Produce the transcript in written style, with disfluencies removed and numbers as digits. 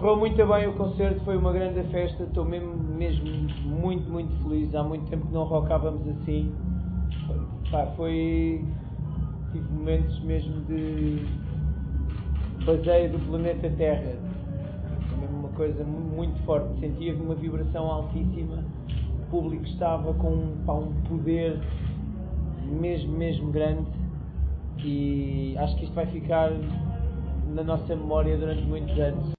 correu muito bem o concerto, foi uma grande festa, estou mesmo muito, muito feliz. Há muito tempo que não rockávamos assim. Tive momentos mesmo de baseio do planeta Terra. Foi mesmo uma coisa muito forte. Sentia uma vibração altíssima. O público estava com um poder mesmo grande. E acho que isto vai ficar na nossa memória durante muitos anos.